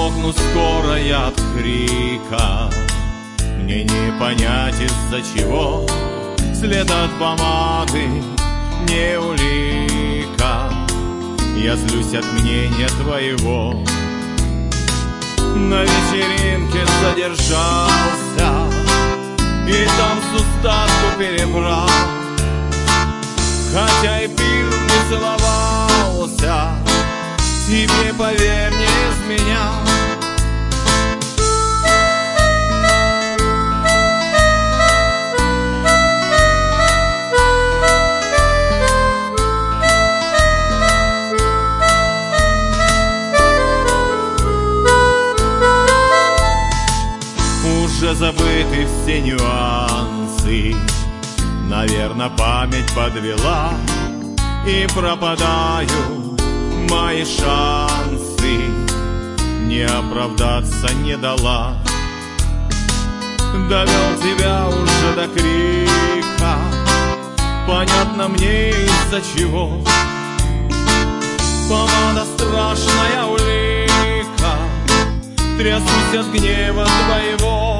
Оглохну скоро я от крика, мне не понять из-за чего. След от помады не улика, я злюсь от мнения твоего. На вечеринке задержался и там с устатку перебрал, хотя и пил, не целовался, тебе, поверь, не изменял. Уже забыты все нюансы, наверно, память подвела, и пропадают мои шансы, не оправдаться не дала. Довел тебя уже до крика, понятно мне из-за чего. Помада страшная улика, трясусь от гнева твоего.